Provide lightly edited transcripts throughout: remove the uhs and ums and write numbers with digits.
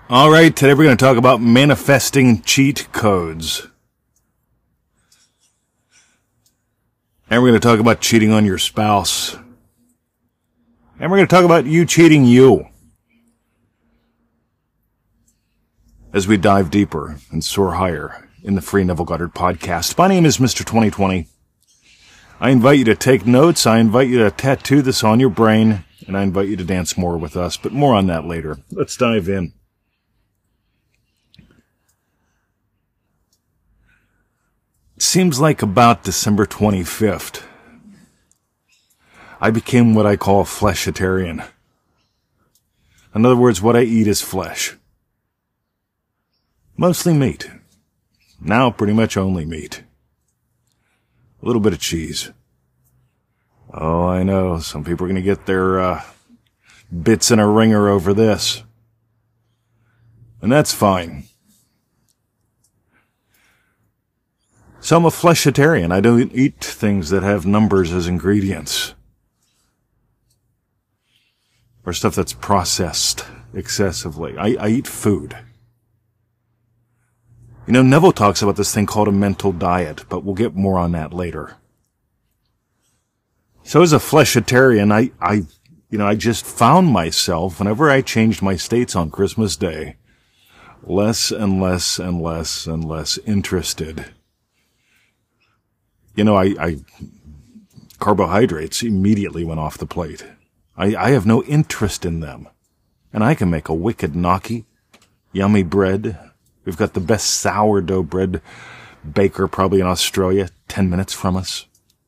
All right, today we're going to talk about manifesting cheat codes. And we're going to talk about cheating on your spouse. And we're going to talk about you cheating you. As we dive deeper and soar higher in the Free Neville Goddard podcast. My name is Mr. 2020. I invite you to take notes. I invite you to tattoo this on your brain. And I invite you to dance more with us. But more on that later. Let's dive in. Seems like about December 25th, I became what I call a fleshitarian. In other words, what I eat is flesh. Mostly meat. Now pretty much only meat. A little bit of cheese. Oh, I know, some people are going to get their bits in a ringer over this. And that's fine. So I'm a fleshitarian. I don't eat things that have numbers as ingredients. Or stuff that's processed excessively. I eat food. You know, Neville talks about this thing called a mental diet, but we'll get more on that later. So as a fleshitarian, I just found myself, whenever I changed my states on Christmas Day, less and less and less and less interested. You know, carbohydrates immediately went off the plate. I have no interest in them. And I can make a wicked gnocchi, yummy bread. We've got the best sourdough bread baker probably in Australia, 10 minutes from us.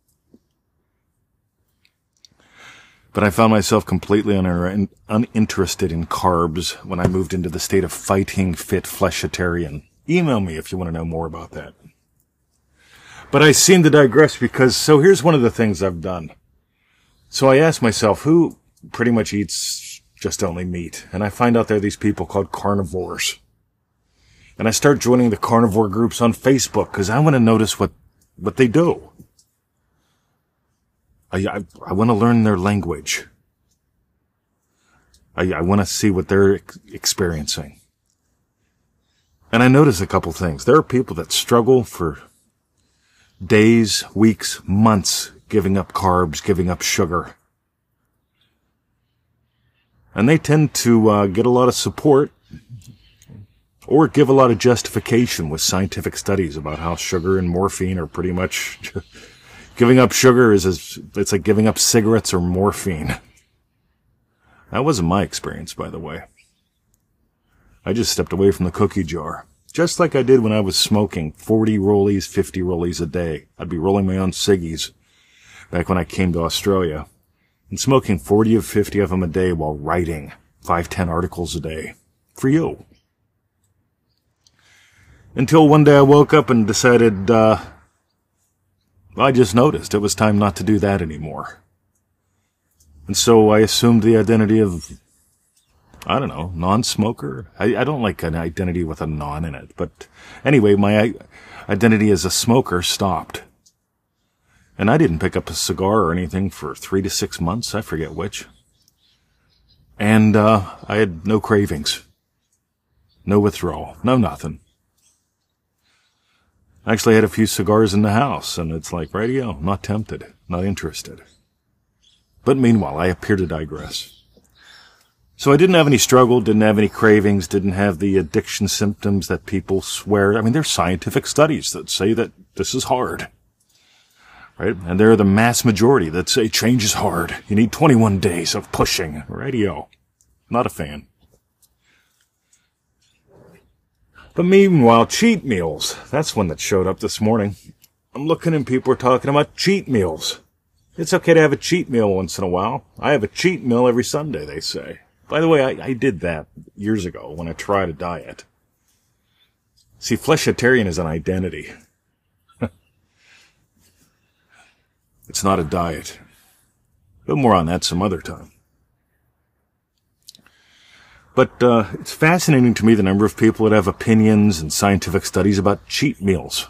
But I found myself completely uninterested in carbs when I moved into the state of fighting fit fleshitarian. Email me if you want to know more about that. But I seem to digress because, so here's one of the things I've done. So I asked myself, who pretty much eats just only meat? And I find out there are these people called carnivores. And I start joining the carnivore groups on Facebook because I want to notice what they do. I want to learn their language. I want to see what they're experiencing. And I notice a couple things. There are people that struggle for days, weeks, months, giving up carbs, giving up sugar. And they tend to get a lot of support or give a lot of justification with scientific studies about how sugar and morphine are pretty much... Giving up sugar it's like giving up cigarettes or morphine. That wasn't my experience, by the way. I just stepped away from the cookie jar. Just like I did when I was smoking 40 rollies, 50 rollies a day. I'd be rolling my own ciggies back when I came to Australia. And smoking 40 or 50 of them a day while writing 5-10 articles a day. For you. Until one day I woke up and decided, I just noticed it was time not to do that anymore. And so I assumed the identity of, I don't know, non-smoker. I don't like an identity with a non in it. But anyway, my identity as a smoker stopped. And I didn't pick up a cigar or anything for 3 to 6 months. I forget which. And I had no cravings. No withdrawal. No nothing. I actually had a few cigars in the house. And it's like, radio, not tempted. Not interested. But meanwhile, I appear to digress. So I didn't have any struggle, didn't have any cravings, didn't have the addiction symptoms that people swear. I mean, there's scientific studies that say that this is hard. Right? And there are the mass majority that say change is hard. You need 21 days of pushing. Radio. Not a fan. But meanwhile, cheat meals. That's one that showed up this morning. I'm looking and people are talking about cheat meals. It's okay to have a cheat meal once in a while. I have a cheat meal every Sunday, they say. By the way, I did that years ago when I tried a diet. See, fleshitarian is an identity. It's not a diet. But more on that some other time. But it's fascinating to me the number of people that have opinions and scientific studies about cheat meals.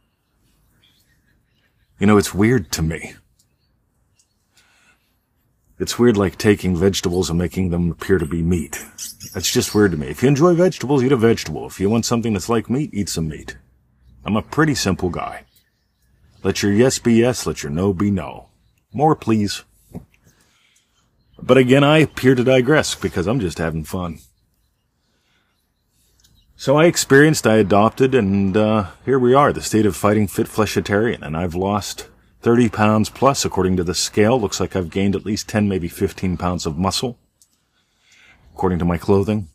You know, it's weird to me. It's weird like taking vegetables and making them appear to be meat. That's just weird to me. If you enjoy vegetables, eat a vegetable. If you want something that's like meat, eat some meat. I'm a pretty simple guy. Let your yes be yes, let your no be no. More, please. But again, I appear to digress because I'm just having fun. So I adopted, and here we are, the state of fighting fit fleshitarian, and I've lost 30 pounds plus according to the scale. Looks like I've gained at least 10, maybe 15 pounds of muscle, according to my clothing.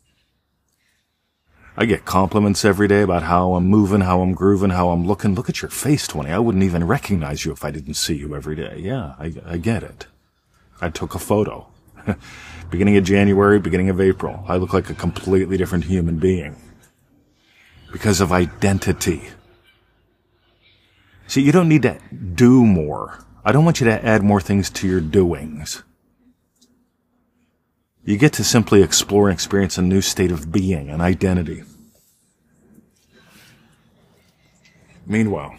I get compliments every day about how I'm moving, how I'm grooving, how I'm looking. Look at your face, 20. I wouldn't even recognize you if I didn't see you every day. Yeah, I get it. I took a photo. Beginning of January, beginning of April. I look like a completely different human being. Because of identity. See, you don't need to do more. I don't want you to add more things to your doings. You get to simply explore and experience a new state of being, an identity. Meanwhile,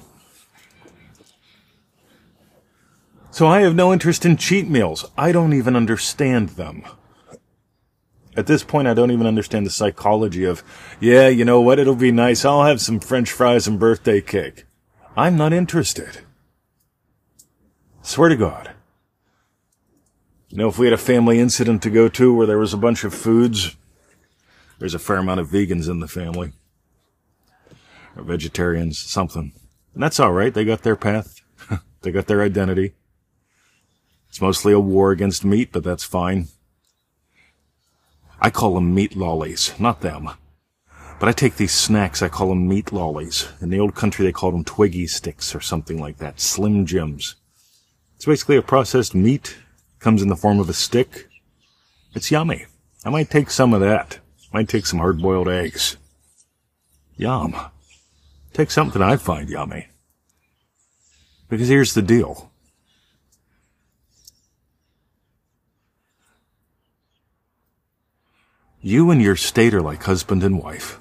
so I have no interest in cheat meals. I don't even understand them. At this point, I don't even understand the psychology of, yeah, you know what, it'll be nice. I'll have some French fries and birthday cake. I'm not interested. Swear to God. You know, if we had a family incident to go to where there was a bunch of foods, there's a fair amount of vegans in the family. Or vegetarians, something. And that's all right. They got their path. They got their identity. It's mostly a war against meat, but that's fine. I call them meat lollies, not them. But I take these snacks, I call them meat lollies. In the old country, they called them Twiggy sticks or something like that. Slim Jims. It's basically a processed meat. Comes in the form of a stick. It's yummy. I might take some of that. Might take some hard-boiled eggs. Yum. Take something I find yummy. Because here's the deal. You and your state are like husband and wife.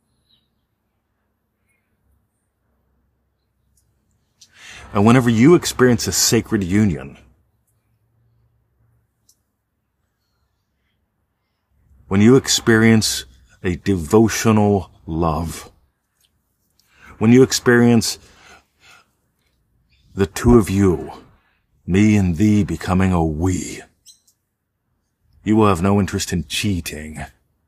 And whenever you experience a sacred union, when you experience a devotional love, when you experience the two of you, me and thee, becoming a we, you will have no interest in cheating.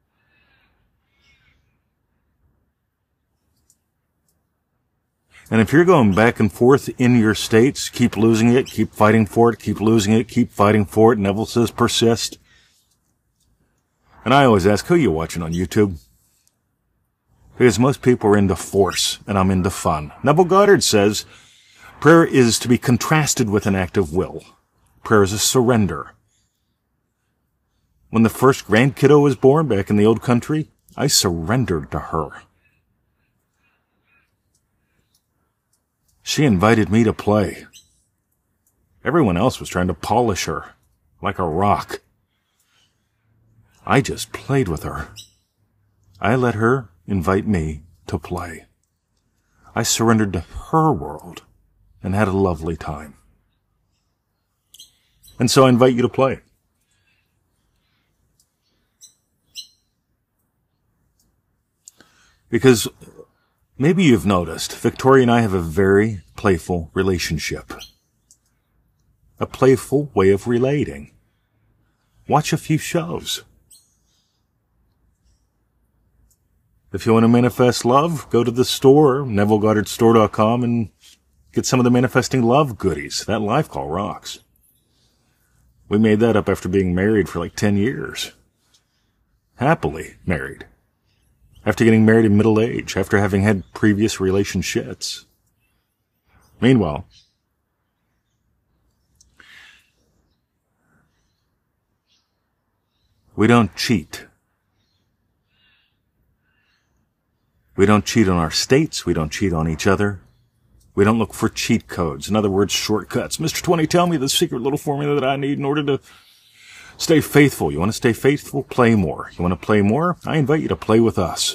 And if you're going back and forth in your states, keep losing it, keep fighting for it, keep losing it, keep fighting for it, Neville says persist. And I always ask, who are you watching on YouTube? Because most people are into force, and I'm into fun. Neville Goddard says, prayer is to be contrasted with an act of will. Prayer is a surrender. When the first grandkiddo was born back in the old country, I surrendered to her. She invited me to play. Everyone else was trying to polish her, like a rock. I just played with her. I let her invite me to play. I surrendered to her world and had a lovely time. And so I invite you to play. Because maybe you've noticed, Victoria and I have a very playful relationship. A playful way of relating. Watch a few shows. If you want to manifest love, go to the store, NevilleGoddardStore.com, and get some of the manifesting love goodies. That life call rocks. We made that up after being married for like 10 years. Happily married. After getting married in middle age, after having had previous relationships. Meanwhile, we don't cheat. We don't cheat on our states. We don't cheat on each other. We don't look for cheat codes. In other words, shortcuts. Mr. 20, tell me the secret little formula that I need in order to stay faithful. You want to stay faithful? Play more. You want to play more? I invite you to play with us.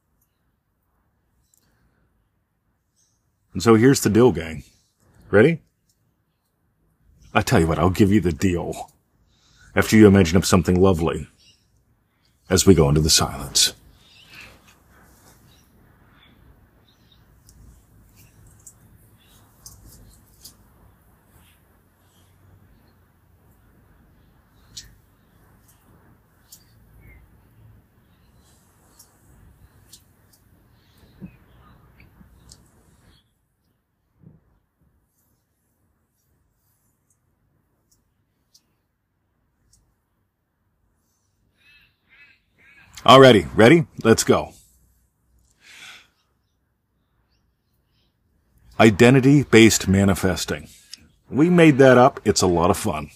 And so here's the deal, gang. Ready? I tell you what, I'll give you the deal. after you imagine up something lovely as we go into the silence. Alrighty, ready? Let's go. Identity-based manifesting. We made that up. It's a lot of fun.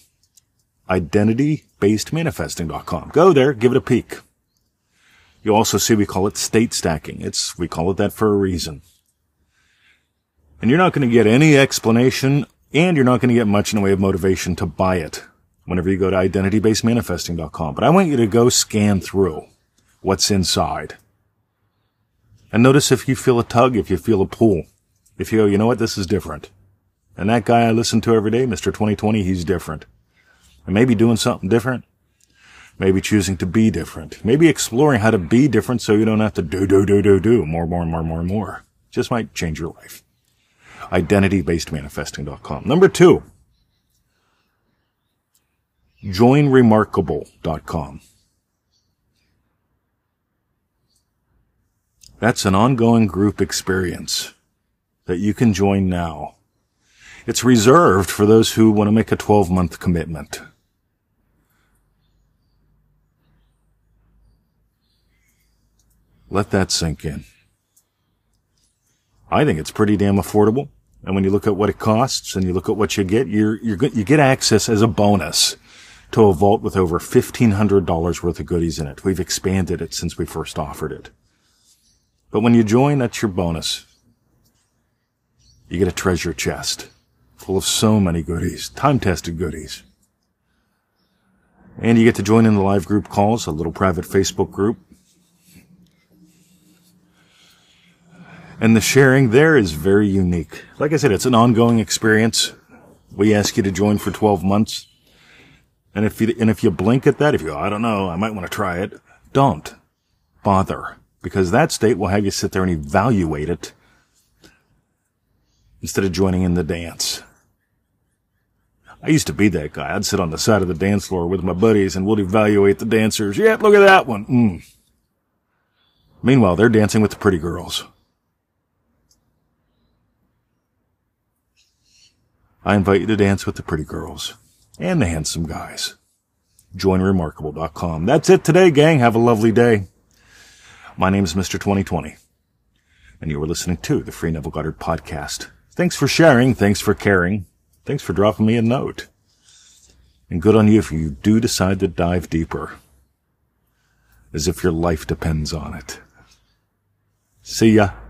Identity-basedmanifesting.com. Go there, give it a peek. You also see we call it state stacking. We call it that for a reason. And you're not going to get any explanation, and you're not going to get much in the way of motivation to buy it whenever you go to identity-basedmanifesting.com. But I want you to go scan through what's inside. And notice if you feel a tug, if you feel a pull. If you go, you know what, this is different. And that guy I listen to every day, Mr. 2020, he's different. And maybe doing something different. Maybe choosing to be different. Maybe exploring how to be different so you don't have to do more. Just might change your life. Identity-basedmanifesting.com. Number 2. JoinRemarkable.com. That's an ongoing group experience that you can join now. It's reserved for those who want to make a 12-month commitment. Let that sink in. I think it's pretty damn affordable. And when you look at what it costs and you look at what you get, you get access as a bonus to a vault with over $1,500 worth of goodies in it. We've expanded it since we first offered it. But when you join, that's your bonus. You get a treasure chest full of so many goodies, time-tested goodies. And you get to join in the live group calls, a little private Facebook group. And the sharing there is very unique. Like I said, it's an ongoing experience. We ask you to join for 12 months. And if you blink at that, if you go, I don't know, I might want to try it, don't bother. Because that state will have you sit there and evaluate it instead of joining in the dance. I used to be that guy. I'd sit on the side of the dance floor with my buddies and we'll evaluate the dancers. Yep, look at that one. Meanwhile, they're dancing with the pretty girls. I invite you to dance with the pretty girls and the handsome guys. JoinRemarkable.com. That's it today, gang. Have a lovely day. My name is Mr. 2020, and you were listening to the Free Neville Goddard podcast. Thanks for sharing. Thanks for caring. Thanks for dropping me a note. And good on you if you do decide to dive deeper, as if your life depends on it. See ya.